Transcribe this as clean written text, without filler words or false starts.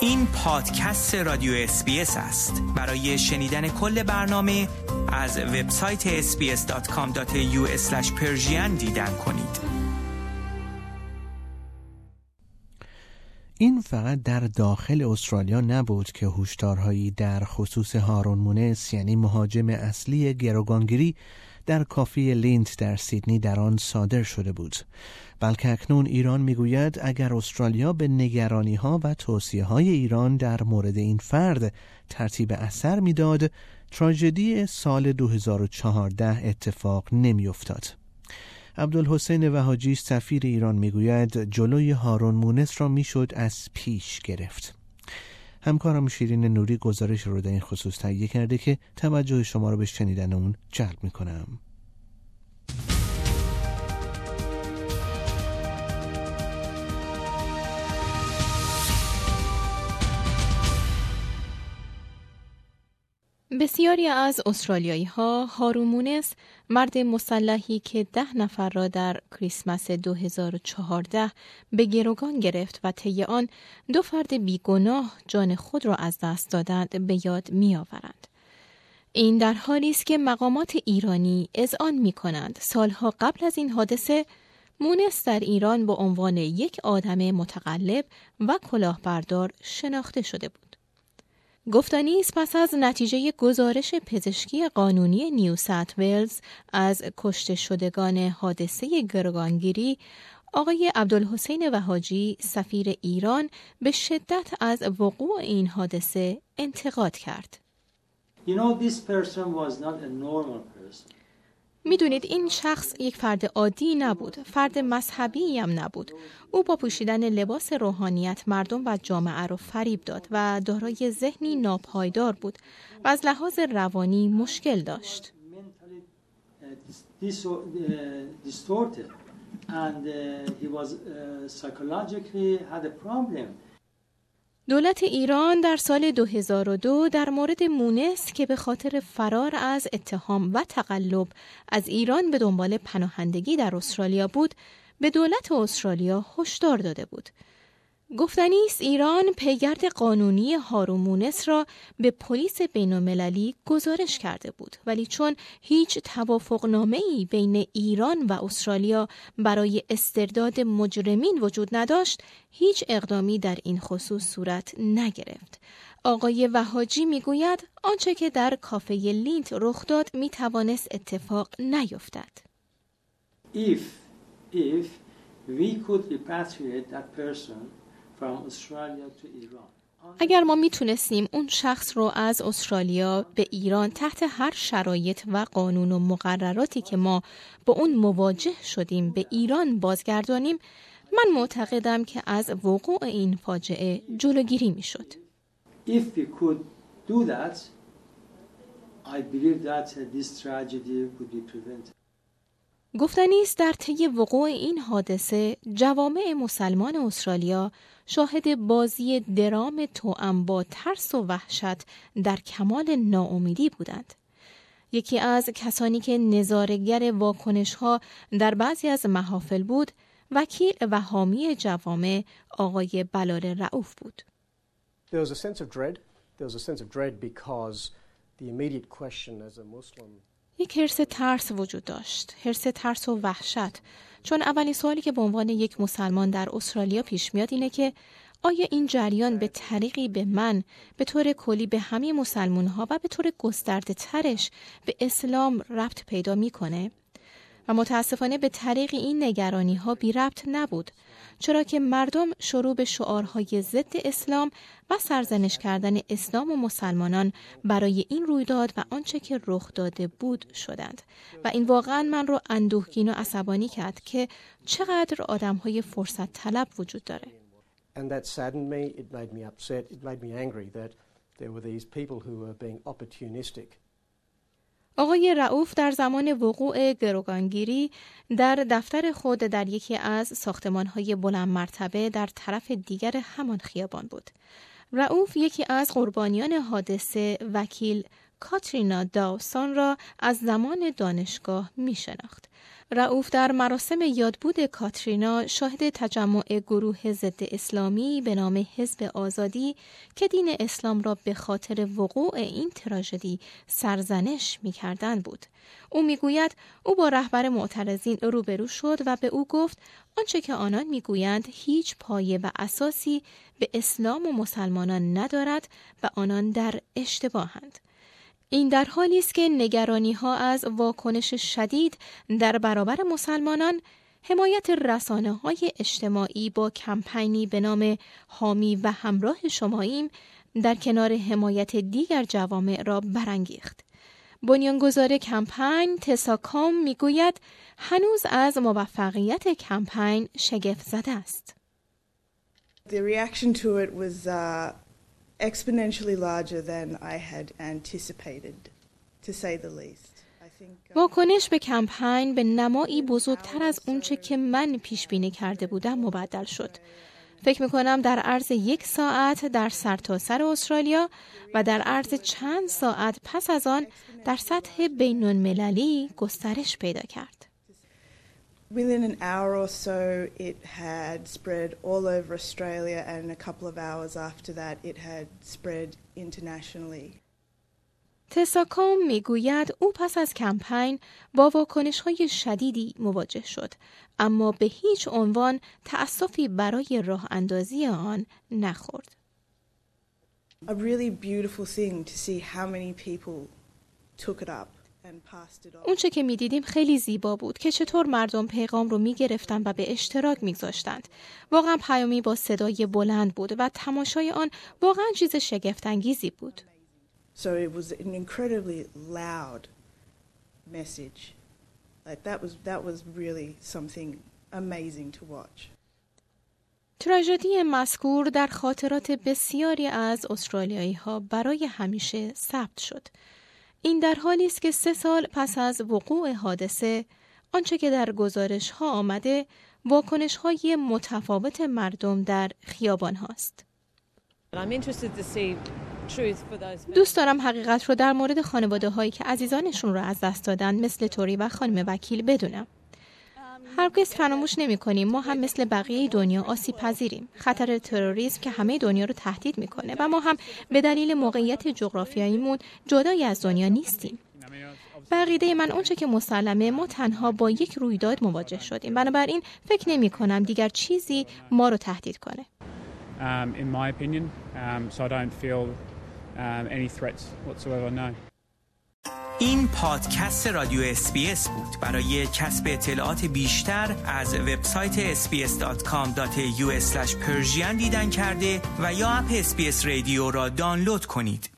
این پادکست رادیو اس‌بی‌اس است. برای شنیدن کل برنامه از وبسایت sbs.com.au/persian دیدن کنید. این فقط در داخل استرالیا نبود که هشدارهایی در خصوص هارون مونس، یعنی مهاجم اصلی گروگانگیری، در کافه لینت در سیدنی در آن صادر شده بود، بلکه اکنون ایران میگوید اگر استرالیا به نگرانی‌ها و توصیه‌های ایران در مورد این فرد ترتیب اثر میداد، تراژدی سال 2014 اتفاق نمی‌افتاد. عبدالحسین وهاجی سفیر ایران میگوید جلوی هارون مونس را میشد از پیش گرفت. همکارم شیرین نوری گزارش رو در این خصوص تهیه کرده که توجه شما رو به شنیدن اون جلب میکنم. بسیاری از استرالیایی‌ها هارون مونس، مرد مسلحی که 10 نفر را در کریسمس 2014 به گروگان گرفت و طی آن 2 فرد بیگناه جان خود را از دست دادند، به یاد می‌آورند. این در حالی است که مقامات ایرانی اذعان می‌کنند سالها قبل از این حادثه مونس در ایران به عنوان یک آدم متقلب و کلاهبردار شناخته شده بود. گفتنی است پس از نتیجه گزارش پزشکی قانونی نیو ساوت ولز از کشته شدگان حادثه گروگانگیری، آقای عبدالحسین وهاجی سفیر ایران به شدت از وقوع این حادثه انتقاد کرد. This person was not a normal person. میدونید این شخص یک فرد عادی نبود، فرد مذهبی هم نبود. او با پوشیدن لباس روحانیت مردم و جامعه را فریب داد و دارای ذهنی ناپایدار بود و از لحاظ روانی مشکل داشت. دولت ایران در سال 2002 در مورد مونس که به خاطر فرار از اتهام و تقلب از ایران به دنبال پناهندگی در استرالیا بود، به دولت استرالیا هشدار داده بود. گفتنی است ایران پیگرد قانونی هارون مونس را به پلیس بین‌المللی گزارش کرده بود، ولی چون هیچ توافقنامه‌ای بین ایران و استرالیا برای استرداد مجرمین وجود نداشت، هیچ اقدامی در این خصوص صورت نگرفت. آقای وهاجی میگوید آنچه که در کافه لینت رخ داد میتوانست اتفاق نیفتد. If we could repatriate that person from Australia to Iran. اگر ما میتونستیم اون شخص رو از استرالیا به ایران تحت هر شرایط و قانون و مقرراتی که ما با اون مواجه شدیم به ایران بازگردانیم، من معتقدم که از وقوع این فاجعه جلوگیری میشد. If we could do that, I believe that this tragedy would be prevented. گفتنی است در طی وقوع این حادثه جوامع مسلمان استرالیا شاهد بازی درام توأم با ترس و وحشت در کمال ناامیدی بودند. یکی از کسانی که نظاره‌گر واکنش‌ها در بعضی از محافل بود، وکیل و حامی جوامع آقای بلال رؤوف بود. There was a sense of dread. There was a sense of dread because the immediate question as a Muslim. یک حرص ترس وجود داشت، حرص ترس و وحشت، چون اولین سوالی که به عنوان یک مسلمان در استرالیا پیش میاد اینه که آیا این جریان به طریقی به من، به طور کلی به همه مسلمان‌ها و به طور گسترده ترش به اسلام ربط پیدا میکنه؟ و متاسفانه به طریق این نگرانی‌ها بی ربط نبود، چرا که مردم شروع به شعارهای ضد اسلام و سرزنش کردن اسلام و مسلمانان برای این رویداد و آنچه که رخ داده بود شدند و این واقعا من رو اندوهگین و عصبانی کرد که چقدر آدم‌های فرصت طلب وجود داره. And that saddened me, it made me upset, it made me angry that there were these people who were being opportunistic. آقای رؤوف در زمان وقوع گروگانگیری در دفتر خود در یکی از ساختمان‌های بلند مرتبه در طرف دیگر همان خیابان بود. رؤوف یکی از قربانیان حادثه وکیل کاترینا داوسون را از زمان دانشگاه می شناخت. رئوف در مراسم یادبود کاترینا شاهد تجمع گروه ضد اسلامی به نام حزب آزادی که دین اسلام را به خاطر وقوع این تراژدی سرزنش می‌کردند بود. او میگوید او با رهبر معترضین روبرو شد و به او گفت آنچه که آنان میگویند هیچ پایه و اساسی به اسلام و مسلمانان ندارد و آنان در اشتباهند. این در حالی است که نگرانی‌ها از واکنش شدید در برابر مسلمانان، حمایت رسانه‌های اجتماعی با کمپینی به نام حامی و همراه شماییم در کنار حمایت دیگر جوامع را برانگیخت. بنیانگذار کمپین تسا کام میگوید هنوز از موفقیت کمپین شگفت زده است. The reaction to it was exponentially larger than I had anticipated, to say the least. واکنش به کمپین به نمایی بزرگتر از اونچه که من پیش بینی کرده بودم مبدل شد. فکر میکنم در عرض 1 ساعت در سرتاسر استرالیا و در عرض چند ساعت پس از آن در سطح بین‌المللی گسترش پیدا کرد. Within an hour or so it had spread all over Australia and a couple of hours after that it had spread internationally. تسا کام میگوید او پس از کمپین با واکنش‌های شدیدی مواجه شد، اما به هیچ عنوان تأسفی برای راه اندازی آن نخورد. A really beautiful thing to see how many people took it up and passed it on. اونچه که می‌دیدیم خیلی زیبا بود که چطور مردم پیغام رو می‌گرفتن و به اشتراک می‌گذاشتند. واقعا پیامی با صدای بلند بود و تماشای آن واقعا چیز شگفت‌انگیزی بود. So it was an incredibly loud message. Like that was really something amazing to watch. تراژدی مذکور در خاطرات بسیاری از استرالیایی‌ها برای همیشه ثبت شد. این در حالی است که 3 سال پس از وقوع حادثه، آنچه که در گزارش‌ها آمده، واکنش‌های متفاوت مردم در خیابان هاست. دوست دارم حقیقت رو در مورد خانواده هایی که عزیزانشون رو از دست دادن مثل توری و خانم وکیل بدونم. هرگز فراموش نمی کنیم ما هم مثل بقیه دنیا آسیب پذیریم. خطر تروریسم که همه دنیا رو تهدید میکنه و ما هم به دلیل موقعیت جغرافیاییمون جدایی از دنیا نیستیم. به عقیده من اونچه که مسلمه ما تنها با یک رویداد مواجه شدیم. بنابراین فکر نمی کنم دیگر چیزی ما رو تهدید کنه. In my opinion, so I don't feel any threats whatsoever, no. این پادکست رادیو SBS بود. برای کسب اطلاعات بیشتر از وبسایت sbs.com.au/persian دیدن کرده و یا اپ SBS رادیو را دانلود کنید.